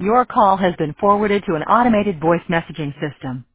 Your call has been forwarded to an automated voice messaging system.